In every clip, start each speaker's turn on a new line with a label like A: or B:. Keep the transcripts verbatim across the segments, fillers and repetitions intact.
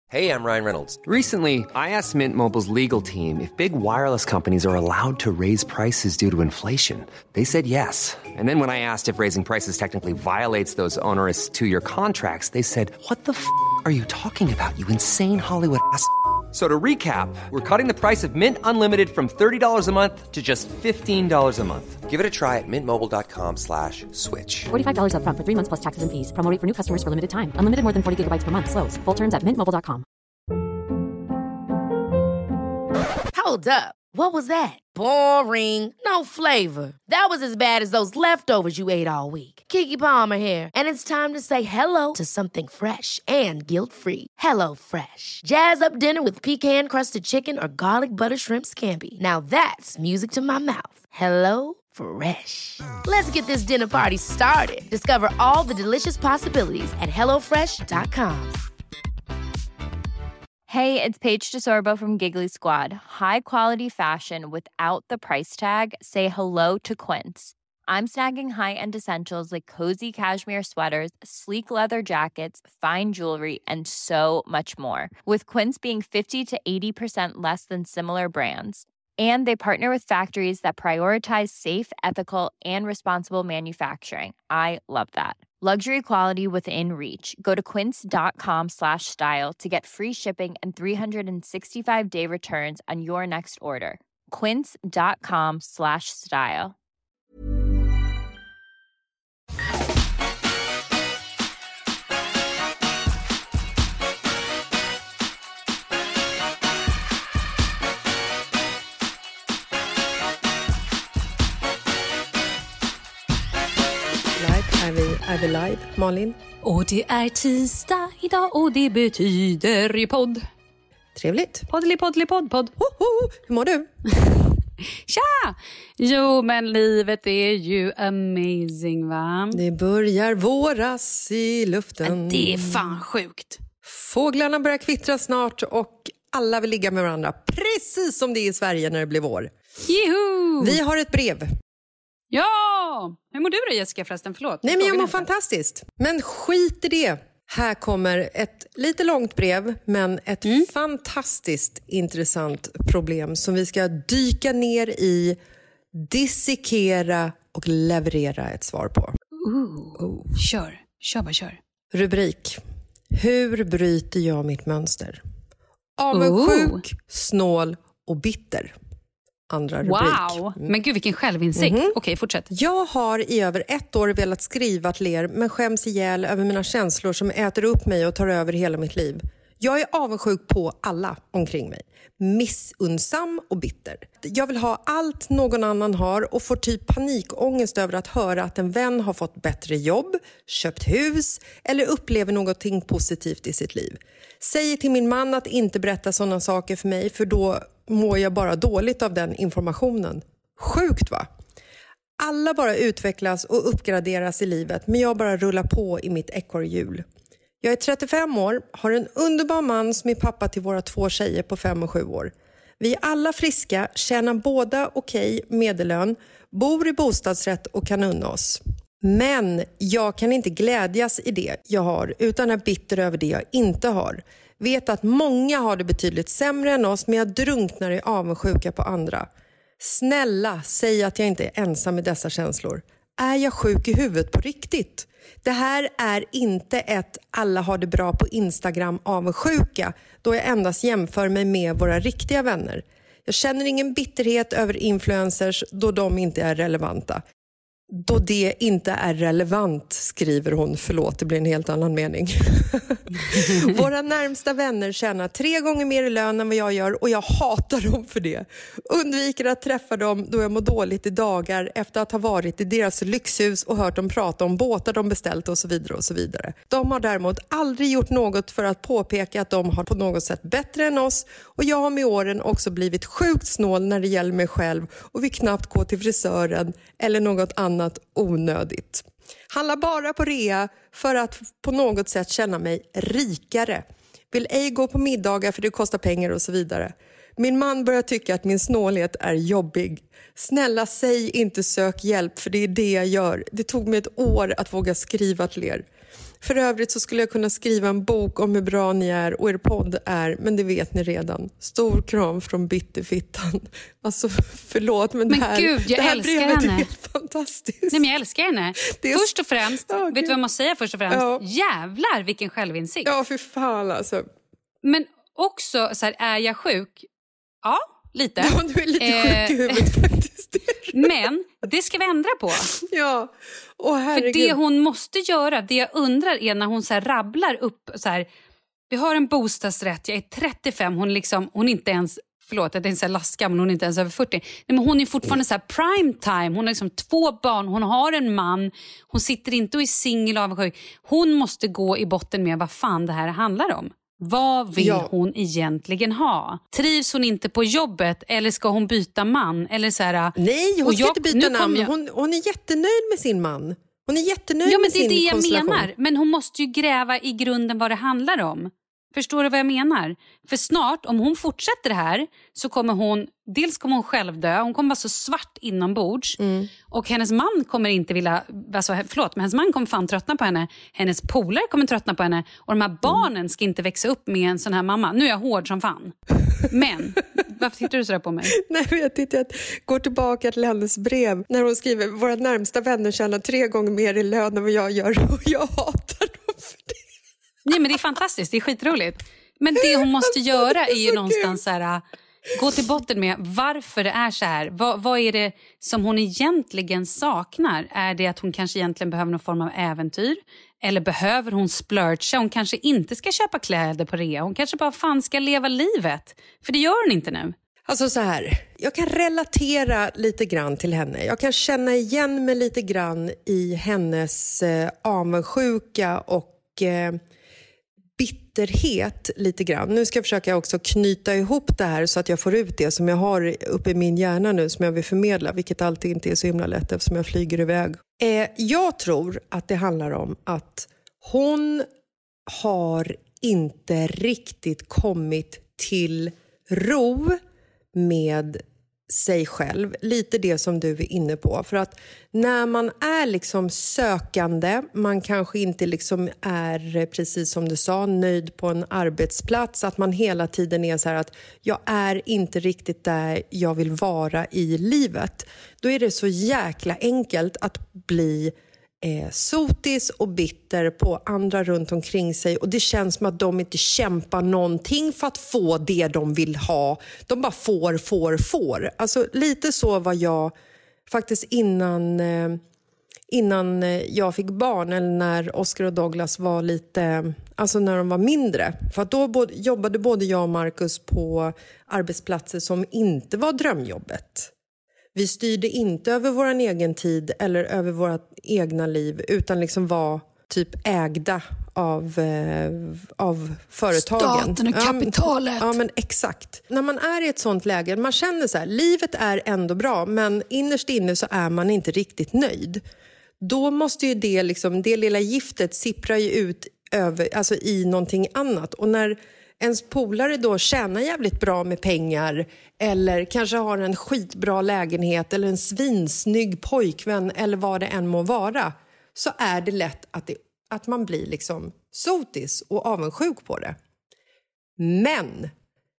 A: Hey, I'm Ryan Reynolds.
B: Recently, I asked Mint Mobile's legal team if big wireless companies are allowed to raise prices due to inflation. They said yes. And then when I asked if raising prices technically violates those onerous two-year contracts, they said, what the f*** are you talking about, you insane Hollywood ass f- So to recap, we're cutting the price of Mint Unlimited from thirty dollars a month to just fifteen dollars a month.
A: Give it a try at mintmobile.com slash switch.
C: forty-five dollars up front for three months plus taxes and fees. Promo rate for new customers for limited time. Unlimited more than forty gigabytes per month. Slows full terms at mint mobile dot com.
D: Hold up. What was that? Boring. No flavor. That was as bad as those leftovers you ate all week. Keke Palmer here. And it's time to say hello to something fresh and guilt-free. Hello Fresh. Jazz up dinner with pecan-crusted chicken or garlic butter shrimp scampi. Now that's music to my mouth. Hello Fresh. Let's get this dinner party started. Discover all the delicious possibilities at hello fresh dot com.
E: Hey, it's Paige DeSorbo from Giggly Squad. High quality fashion without the price tag. Say hello to Quince. I'm snagging high-end essentials like cozy cashmere sweaters, sleek leather jackets, fine jewelry, and so much more. With Quince being fifty to eighty percent less than similar brands. And they partner with factories that prioritize safe, ethical, and responsible manufacturing. I love that. Luxury quality within reach. Go to quince.com slash style to get free shipping and three sixty-five day returns on your next order. Quince.com slash style.
F: Är vi, är vi live, Malin?
G: Och det är tisdag idag och det betyder ju podd.
F: Trevligt.
G: Poddeli, poddeli, podd, podd.
F: Hoho, hur mår du?
G: Tja! Jo, men livet är ju amazing, va?
F: Det börjar våras i luften.
G: Men det är fan sjukt.
F: Fåglarna börjar kvittra snart och alla vill ligga med varandra. Precis som det är i Sverige när det blir vår.
G: Juhu!
F: Vi har ett brev.
G: Ja! Hur mår du då, Jessica, förresten? Förlåt.
F: Nej, men jag mår fantastiskt. Men skit i det. Här kommer ett lite långt brev, men ett mm. fantastiskt intressant problem som vi ska dyka ner i, dissekera och leverera ett svar på.
G: Ooh. Oh. Kör. Kör bara, kör.
F: Rubrik. Hur bryter jag mitt mönster? Avundsjuk, oh. snål och bitter. Andra rubrik.
G: Wow, mm. men gud vilken självinsikt. Mm-hmm. Okej, fortsätt.
F: Jag har i över ett år velat skriva till er men skäms ihjäl över mina känslor som äter upp mig och tar över hela mitt liv. Jag är avundsjuk på alla omkring mig. Missunnsam och bitter. Jag vill ha allt någon annan har och får typ panikångest över att höra att en vän har fått bättre jobb, köpt hus eller upplever någonting positivt i sitt liv. Säger till min man att inte berätta sådana saker för mig för då mår jag bara dåligt av den informationen. Sjukt, va? Alla bara utvecklas och uppgraderas i livet men jag bara rullar på i mitt ekorrhjul. Jag är trettiofem år, har en underbar man som är pappa till våra två tjejer på fem och sju år. Vi är alla friska, tjänar båda okej medellön, bor i bostadsrätt och kan unna oss. Men jag kan inte glädjas i det jag har utan är bitter över det jag inte har. Vet att många har det betydligt sämre än oss men jag drunknar i avundsjuka på andra. Snälla, säg att jag inte är ensam med dessa känslor. Är jag sjuk i huvudet på riktigt? Det här är inte ett alla har det bra på Instagram avundsjuka då jag endast jämför mig med våra riktiga vänner. Jag känner ingen bitterhet över influencers då de inte är relevanta. Då det inte är relevant, skriver hon. Förlåt, det blir en helt annan mening. Våra närmsta vänner tjänar tre gånger mer i lön än vad jag gör och jag hatar dem för det. Undviker att träffa dem då jag mår dåligt i dagar efter att ha varit i deras lyxhus och hört dem prata om båtar de beställt och så vidare och så vidare. De har däremot aldrig gjort något för att påpeka att de har på något sätt bättre än oss och jag har med åren också blivit sjukt snål när det gäller mig själv och vill knappt gå till frisören eller något annat onödigt. Handlar bara på rea för att på något sätt känna mig rikare. Vill ej gå på middagar för det kostar pengar och så vidare. Min man börjar tycka att min snålhet är jobbig. Snälla, säg inte sök hjälp för det är det jag gör. Det tog mig ett år att våga skriva till er. För övrigt så skulle jag kunna skriva en bok om hur bra ni är och er podd är, men det vet ni redan. Stor kram från Bitterfittan. Alltså förlåt, men,
G: Men
F: det här,
G: gud, jag
F: det här
G: älskar
F: brevet
G: henne.
F: är helt fantastiskt.
G: Nej, men jag älskar henne.
F: Det är-
G: Först och främst,
F: Ja,
G: vet du
F: gud.
G: vad jag måste säga först och främst?
F: Ja.
G: Jävlar vilken självinsikt.
F: Ja, för fan alltså.
G: Men också, så här, är jag sjuk? Ja, lite.
F: Ja, du är lite
G: Eh,
F: sjuk i huvudet faktiskt.
G: Men det ska vi ändra på.
F: Ja, åh
G: För
F: herregud.
G: det hon måste göra, det jag undrar är när hon så här rabblar upp så här, vi har en bostadsrätt, jag är trettiofem, hon, liksom, hon är inte ens, förlåt att jag inte är lastgammal, hon är inte ens över fyrtio. Nej, men hon är fortfarande så här prime time, hon har liksom två barn, hon har en man, hon sitter inte och är singel och avundsjuk. Hon måste gå i botten med vad fan det här handlar om. Vad vill
F: Ja.
G: hon egentligen ha? Trivs hon inte på jobbet eller ska hon byta man? Eller så här,
F: Nej, hon
G: och
F: ska
G: jag-
F: inte byta
G: nu kommer
F: namn.
G: jag-
F: Hon, hon är jättenöjd med sin man. Hon är jättenöjd
G: Ja, men
F: med
G: det är
F: sin
G: det jag
F: konstellation.
G: menar. Men hon måste ju gräva i grunden vad det handlar om. Förstår du vad jag menar? För snart, om hon fortsätter det här, så kommer hon, dels kommer hon själv dö, hon kommer vara så svart inombords.
F: Mm.
G: Och hennes man kommer inte vilja, alltså, förlåt, men hennes man kommer fan tröttna på henne. Hennes polare kommer tröttna på henne. Och de här barnen ska inte växa upp med en sån här mamma. Nu är jag hård som fan. Men, varför tittar du så där på mig?
F: Nej, men jag tittar att går tillbaka till hennes brev när hon skriver våra närmsta vänner tjänar tre gånger mer i lön än vad jag gör och jag hatar dem för det.
G: Nej, men det är fantastiskt, det är skitroligt. Men det hon måste göra är ju någonstans så här, gå till botten med varför det är så här. Vad, vad är det som hon egentligen saknar? Är det att hon kanske egentligen behöver någon form av äventyr? Eller behöver hon splurcha? Hon kanske inte ska köpa kläder på rea. Hon kanske bara fan ska leva livet. För det gör hon inte nu.
F: Alltså så här, jag kan relatera lite grann till henne. Jag kan känna igen mig lite grann i hennes eh, avundsjuka och eh, bitterhet lite grann. Nu ska jag försöka också knyta ihop det här så att jag får ut det som jag har uppe i min hjärna nu som jag vill förmedla, vilket alltid inte är så himla lätt eftersom jag flyger iväg. Eh, jag tror att det handlar om att hon har inte riktigt kommit till ro med sig själv. Lite det som du är inne på. För att när man är liksom sökande, man kanske inte liksom är, precis som du sa, nöjd på en arbetsplats. Att man hela tiden är så här att jag är inte riktigt där jag vill vara i livet. Då är det så jäkla enkelt att bli Eh, sotis och bitter på andra runt omkring sig och det känns som att de inte kämpar någonting för att få det de vill ha. De bara får, får, får. Alltså lite så var jag faktiskt innan, eh, innan jag fick barn eller när Oscar och Douglas var lite, alltså när de var mindre. För att då både, jobbade både jag och Marcus på arbetsplatser som inte var drömjobbet. Vi styrde inte över vår egen tid eller över våra egna liv utan liksom var typ ägda av, eh, av företagen.
G: Staten och kapitalet.
F: Ja, ja, men exakt. När man är i ett sånt läge, man känner så här, livet är ändå bra men innerst inne så är man inte riktigt nöjd. Då måste ju det, liksom, det lilla giftet sippra ju ut över, alltså i någonting annat. Och när ens polare då tjänar jävligt bra med pengar eller kanske har en skitbra lägenhet eller en svinsnygg pojkvän eller vad det än må vara, så är det lätt att, det, att man blir liksom sotis och avundsjuk på det. Men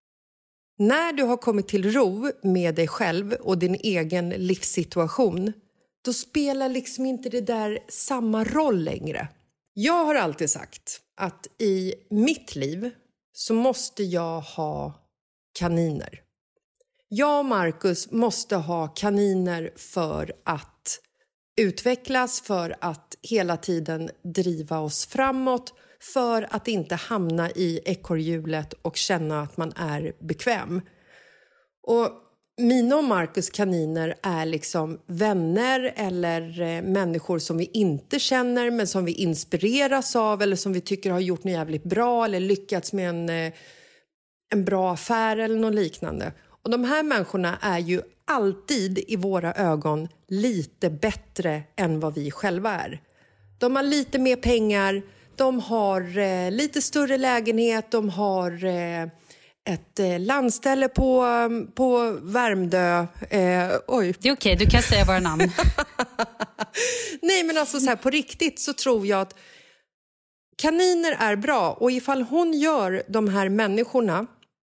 F: när du har kommit till ro med dig själv och din egen livssituation, då spelar liksom inte det där samma roll längre. Jag har alltid sagt att i mitt liv så måste jag ha kaniner. Jag och Marcus måste ha kaniner för att utvecklas, för att hela tiden driva oss framåt, för att inte hamna i ekorrhjulet och känna att man är bekväm. Och mina och Marcus kaniner är liksom vänner eller eh, människor som vi inte känner men som vi inspireras av eller som vi tycker har gjort något jävligt bra eller lyckats med en, eh, en bra affär eller något liknande. Och de här människorna är ju alltid i våra ögon lite bättre än vad vi själva är. De har lite mer pengar, de har eh, lite större lägenhet, de har eh, ett eh, landställe på, på Värmdö. Eh, oj.
G: Det är okej, du kan säga våra namn.
F: Nej, men alltså så här, på riktigt så tror jag att kaniner är bra, och ifall hon gör de här människorna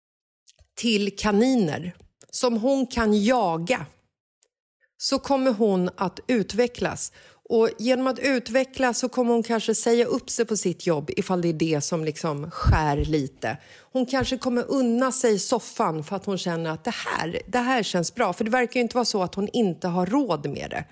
F: till kaniner som hon kan jaga, så kommer hon att utvecklas. Och genom att utvecklas så kommer hon kanske säga upp sig på sitt jobb ifall det är det som liksom skär lite. Hon kanske kommer unna sig soffan för att hon känner att det här, det här känns bra. För det verkar ju inte vara så att hon inte har råd med det.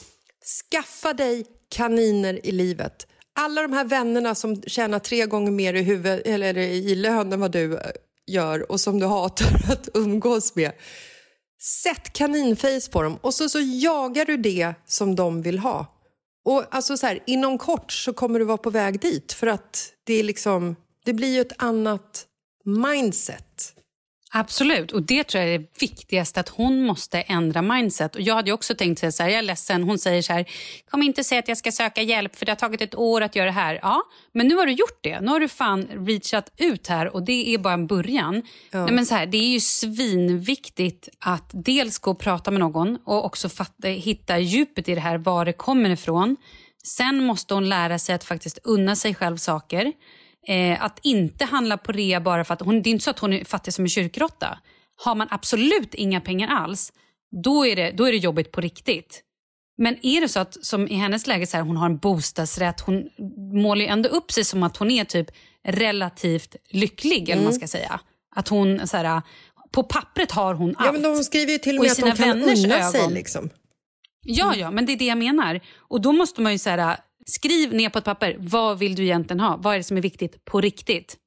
F: Skaffa dig kaniner i livet. Alla de här vännerna som tjänar tre gånger mer i, huvud, eller i lön än vad du gör och som du hatar att umgås med. Sätt kaninface på dem och så, så jagar du det som de vill ha. Och alltså så här, inom kort så kommer du vara på väg dit, för att det är liksom, det blir ju ett annat mindset.
G: Absolut, och det tror jag är det viktigaste, att hon måste ändra mindset. Och jag hade också tänkt säga så här, jag är ledsen, hon säger så här, kom inte säga att jag ska söka hjälp för det har tagit ett år att göra det här. Ja, men nu har du gjort det, nu har du fan reachat ut här och det är bara en början. Ja. Nej, men så här, det är ju svinviktigt att dels gå och prata med någon och också fatta, hitta djupet i det här, var det kommer ifrån. Sen måste hon lära sig att faktiskt unna sig själv saker. Eh, att inte handla på rea bara för att hon, det är inte så att hon är fattig som en kyrkrotta. Har man absolut inga pengar alls, då är det, då är det jobbigt på riktigt. Men är det så att, som i hennes läge, så här, hon har en bostadsrätt, hon målar ju ändå upp sig som att hon är typ relativt lycklig, mm. eller man ska säga. Att hon, så här, på pappret har hon allt.
F: Ja, men hon skriver ju till och med att hon kan unna sig liksom.
G: Ja, ja, men det är det jag menar. Och då måste man ju så här, skriv ner på ett papper, vad vill du egentligen ha? Vad är det som är viktigt på riktigt?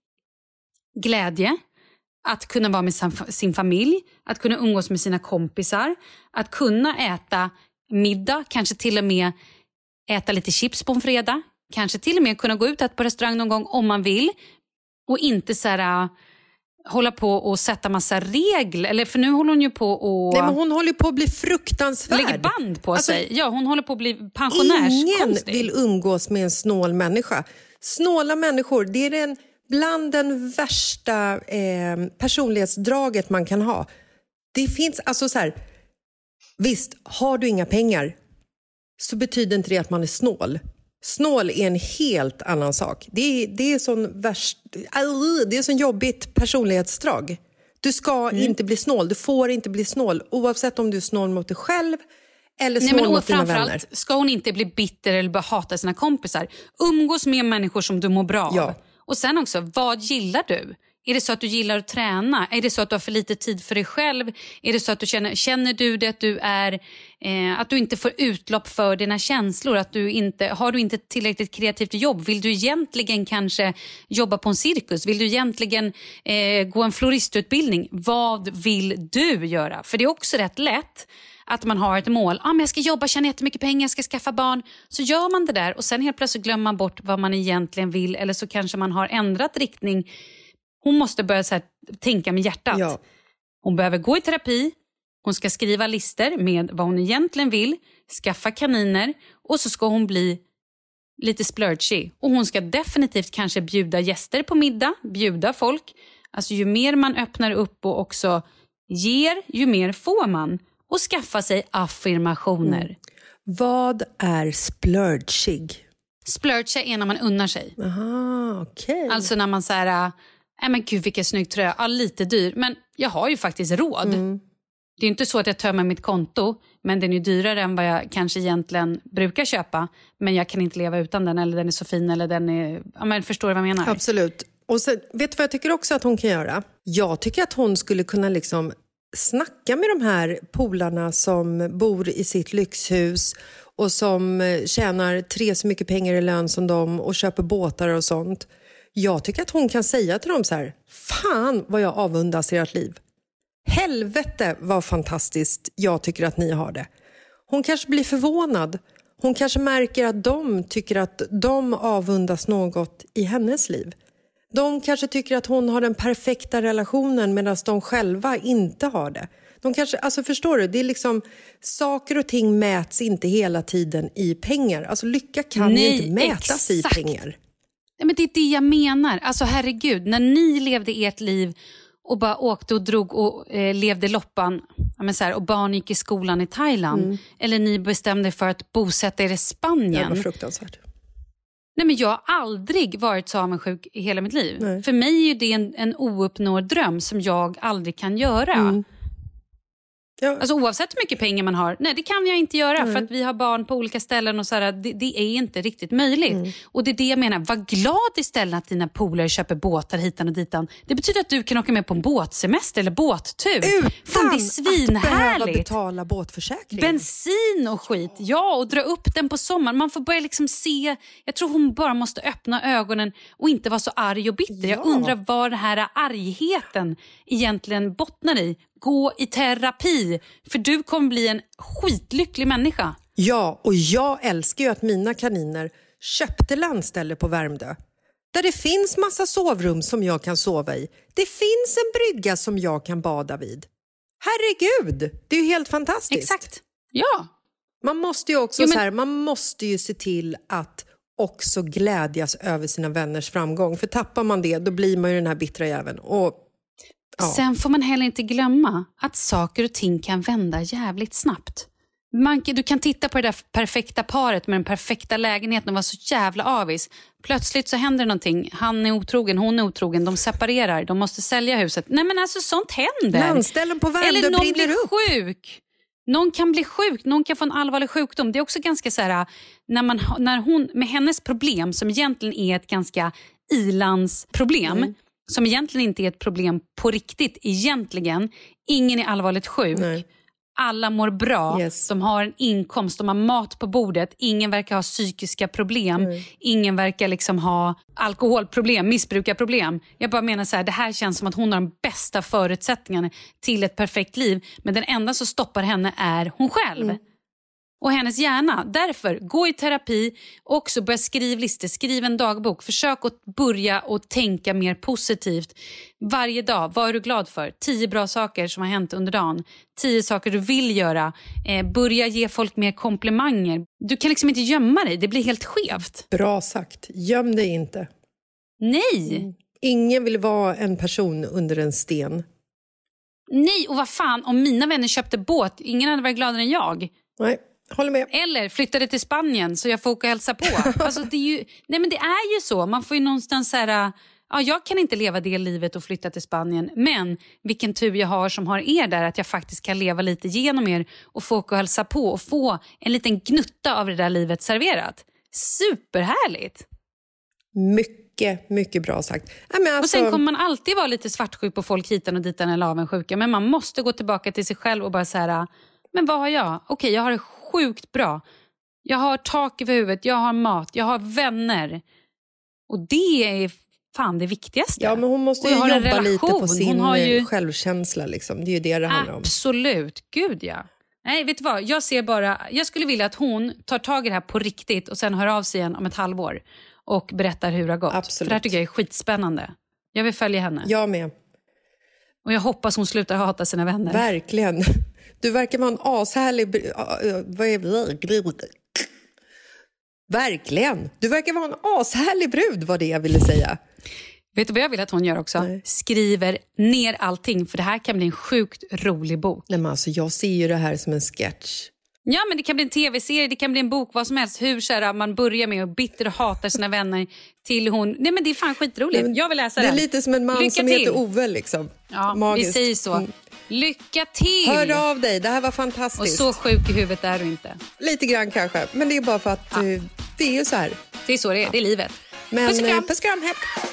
G: Glädje, att kunna vara med sin familj, att kunna umgås med sina kompisar, att kunna äta middag, kanske till och med äta lite chips på en fredag, kanske till och med kunna gå ut på restaurang någon gång om man vill, och inte så här, hålla på och sätta massa regler, eller för nu håller hon ju på och
F: Nej, men hon håller på att bli fruktansvärd.
G: Lägger band på alltså, sig. Ja, hon håller på att bli pensionärs.
F: Ingen
G: konstig.
F: vill umgås med en snål människa. Snåla människor, det är den, bland den värsta eh, personlighetsdraget man kan ha. Det finns, alltså så här, visst, har du inga pengar så betyder inte det att man är snål. Snål är en helt annan sak. Det är, det är sån värst, det är sån jobbigt personlighetsdrag. Du ska mm. inte bli snål. Du får inte bli snål. Oavsett om du är snål mot dig själv eller snål Nej, men mot dina vänner.
G: Ska hon inte bli bitter eller bara hata sina kompisar. Umgås med människor som du mår bra av.
F: Ja.
G: Och sen också, vad gillar du? Är det så att du gillar att träna? Är det så att du har för lite tid för dig själv? Är det så att du känner, känner du det att du är eh, att du inte får utlopp för dina känslor? Att du inte, har du inte tillräckligt kreativt jobb? Vill du egentligen kanske jobba på en cirkus? Vill du egentligen eh, gå en floristutbildning? Vad vill du göra? För det är också rätt lätt att man har ett mål. Ah, men jag ska jobba, tjäna jättemycket pengar, jag ska skaffa barn. Så gör man det där och sen helt plötsligt glömmer man bort vad man egentligen vill. Eller så kanske man har ändrat riktning. Hon måste börja så här, tänka med hjärtat.
F: Ja.
G: Hon behöver gå i terapi. Hon ska skriva lister med vad hon egentligen vill. Skaffa kaniner. Och så ska hon bli lite splurgy. Och hon ska definitivt kanske bjuda gäster på middag. Bjuda folk. Alltså ju mer man öppnar upp och också ger, ju mer får man. Och skaffa sig affirmationer. Mm.
F: Vad är splurgig?
G: Splurge är när man unnar sig.
F: Aha, okej. Okay.
G: Alltså när man så här... Nej men gud vilken snygg tröja, ja, lite dyr. Men jag har ju faktiskt råd. Mm. Det är inte så att jag tömmer mitt konto. Men den är dyrare än vad jag kanske egentligen brukar köpa. Men jag kan inte leva utan den. Eller den är så fin. Eller den är... Ja, men förstår du vad jag menar?
F: Absolut. Och sen, vet du vad jag tycker också att hon kan göra? Jag tycker att hon skulle kunna liksom snacka med de här polarna som bor i sitt lyxhus. Och som tjänar tre så mycket pengar i lön som dem. Och köper båtar och sånt. Jag tycker att hon kan säga till dem så här: fan vad jag avundas ert liv. Helvete vad fantastiskt jag tycker att ni har det. Hon kanske blir förvånad. Hon kanske märker att de tycker att de avundas något i hennes liv. De kanske tycker att hon har den perfekta relationen medan de själva inte har det. De kanske, alltså förstår du, det är liksom saker och ting mäts inte hela tiden i pengar. Alltså lycka kan
G: Nej,
F: ju inte mätas
G: exakt.
F: i pengar.
G: Nej, men det är det jag menar. Alltså herregud, när ni levde ert liv och bara åkte och drog och eh, levde loppan, ja, men så här, och barn gick i skolan i Thailand, mm. eller ni bestämde för att bosätta er i Spanien.
F: Det var fruktansvärt.
G: Nej, men jag har aldrig varit så avundsjuk i hela mitt liv.
F: Nej.
G: För mig är ju det en, en ouppnådd dröm som jag aldrig kan göra.
F: Mm. Ja.
G: Alltså oavsett hur mycket pengar man har. Nej, det kan jag inte göra mm. för att vi har barn på olika ställen och så här, det, det är inte riktigt möjligt. Mm. Och det är det jag menar, var glad istället att dina polare köper båtar hitan och ditan. Det betyder att du kan åka med på en båtsemester eller båttur.
F: Utan
G: Fan, det är svinhärligt.
F: Att behöva betala båtförsäkring.
G: Bensin och skit, ja, och dra upp den på sommaren. Man får börja liksom se, jag tror hon bara måste öppna ögonen och inte vara så arg och bitter.
F: Ja.
G: Jag undrar vad den här argheten egentligen bottnar i. Gå i terapi, för du kommer bli en skitlycklig människa.
F: Ja, och jag älskar ju att mina kaniner köpte landställe på Värmdö. Där det finns massa sovrum som jag kan sova i. Det finns en brygga som jag kan bada vid. Herregud, det är ju helt fantastiskt.
G: Exakt, ja.
F: Man måste ju också
G: jo, men...
F: så här, man måste ju se till att också glädjas över sina vänners framgång. För tappar man det, då blir man ju den här bittra jäveln. Och ja.
G: Sen får man heller inte glömma att saker och ting kan vända jävligt snabbt. Man, du kan titta på det där perfekta paret med den perfekta lägenheten och vara så jävla avis. Plötsligt så händer någonting. Han är otrogen, hon är otrogen. De separerar, de måste sälja huset. Nej, men alltså sånt händer.
F: Landställen på Värmdö
G: eller någon
F: brinner
G: blir
F: upp.
G: sjuk. Någon kan bli sjuk, någon kan få en allvarlig sjukdom. Det är också ganska så här, när, man, när hon, med hennes problem som egentligen är ett ganska ilandsproblem. Mm. Som egentligen inte är ett problem på riktigt egentligen. Ingen är allvarligt sjuk.
F: Nej.
G: Alla mår bra.
F: Yes.
G: De har en inkomst, de har mat på bordet. Ingen verkar ha psykiska problem.
F: Mm.
G: Ingen verkar liksom ha alkoholproblem, missbrukarproblem. Jag bara menar så här, det här känns som att hon har de bästa förutsättningarna till ett perfekt liv. Men den enda som stoppar henne är hon själv. Mm. Och hennes hjärna. Därför, gå i terapi. Också börja skriva listor. Skriv en dagbok. Försök att börja och tänka mer positivt. Varje dag, vad är du glad för? Tio bra saker som har hänt under dagen. Tio saker du vill göra. Eh, börja ge folk mer komplimanger. Du kan liksom inte gömma dig. Det blir helt skevt.
F: Bra sagt. Göm dig inte.
G: Nej.
F: Mm. Ingen vill vara en person under en sten.
G: Nej, och vad fan. Om mina vänner köpte båt, ingen hade varit gladare än jag.
F: Nej. Håller med.
G: Eller flyttade till Spanien så jag får åka och hälsa på. Alltså det är ju, nej men det är ju så. Man får ju någonstans säga, ja, jag kan inte leva det livet och flytta till Spanien. Men vilken tur jag har som har er där, att jag faktiskt kan leva lite genom er och få åka och hälsa på och få en liten gnutta av det där livet serverat. Superhärligt.
F: Mycket, mycket bra sagt. Nej, men alltså...
G: Och sen kommer man alltid vara lite svartsjuk på folk hitan och ditan eller avundsjuka. Men man måste gå tillbaka till sig själv och bara säga, men vad har jag? Okej, jag har det sjukt bra. Jag har tak över huvudet, jag har mat, jag har vänner. Och det är fan det viktigaste.
F: Ja, men hon måste ju jobba lite på sin ju... självkänsla liksom. Det är ju det det handlar om.
G: Absolut, gud ja. Nej, vet du vad? Jag ser bara, jag skulle vilja att hon tar tag i det här på riktigt och sen hör av sig igen om ett halvår och berättar hur det har gått.
F: Absolut.
G: För det här tycker jag är skitspännande. Jag vill följa henne.
F: Jag med.
G: Och jag hoppas hon slutar hata sina vänner.
F: Verkligen. Du verkar vara en ashärlig... Vad är det? Verkligen. Du verkar vara en ashärlig brud, var det jag ville säga.
G: Vet du vad jag vill att hon gör också? Nej. Skriver ner allting, för det här kan bli en sjukt rolig bok.
F: Nej, men alltså, jag ser ju det här som en sketch.
G: Ja, men det kan bli en tv-serie, det kan bli en bok, vad som helst. Hur så här, man börjar med att bitter och hatar sina vänner till hon... Nej, men det är fan skitroligt. Nej, jag vill läsa
F: det.
G: Det
F: är lite som en man
G: Lycka
F: som
G: till.
F: heter Ove, liksom.
G: Ja,
F: magiskt.
G: Vi säger så. Mm. Lycka till!
F: Hör av dig, det här var fantastiskt.
G: Och så sjuk i huvudet är du inte.
F: Lite grann kanske, men det är bara för att ja. uh, det är ju så här.
G: Det är så det är, det är livet.
F: Men,
G: puss och kram.
F: Puss och kram, hepp.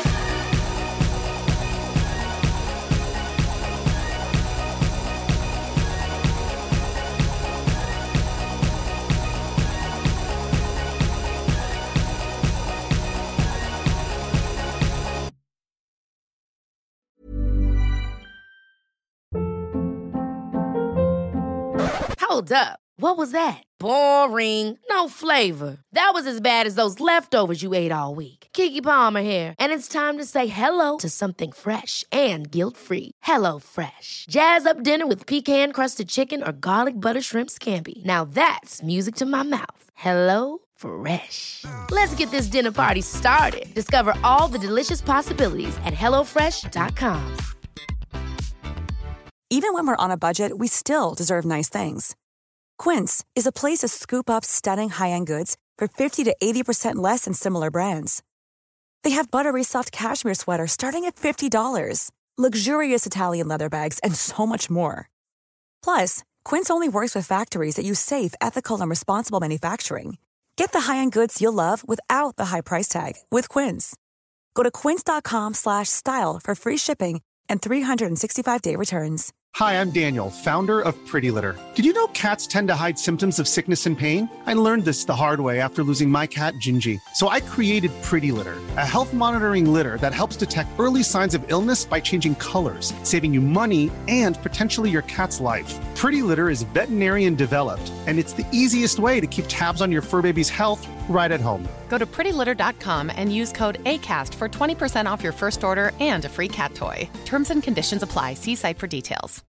D: Hold up. What was that? Boring. No flavor. That was as bad as those leftovers you ate all week. Keke Palmer here, and it's time to say hello to something fresh and guilt-free. Hello Fresh. Jazz up dinner with pecan-crusted chicken or garlic butter shrimp scampi. Now that's music to my mouth. Hello Fresh. Let's get this dinner party started. Discover all the delicious possibilities at hello fresh dot com.
H: Even when we're on a budget, we still deserve nice things. Quince is a place to scoop up stunning high-end goods for fifty to eighty percent less than similar brands. They have buttery soft cashmere sweaters starting at fifty dollars, luxurious Italian leather bags, and so much more. Plus, Quince only works with factories that use safe, ethical, and responsible manufacturing. Get the high-end goods you'll love without the high price tag with Quince. Go to quince.com slash style for free shipping and three sixty-five day returns.
I: Hi, I'm Daniel, founder of Pretty Litter. Did you know cats tend to hide symptoms of sickness and pain? I learned this the hard way after losing my cat, Gingy. So I created Pretty Litter, a health monitoring litter that helps detect early signs of illness by changing colors, saving you money and potentially your cat's life. Pretty Litter is veterinarian developed, and it's the easiest way to keep tabs on your fur baby's health right at home.
J: Go to pretty litter dot com and use code ACAST for twenty percent off your first order and a free cat toy. Terms and conditions apply. See site for details.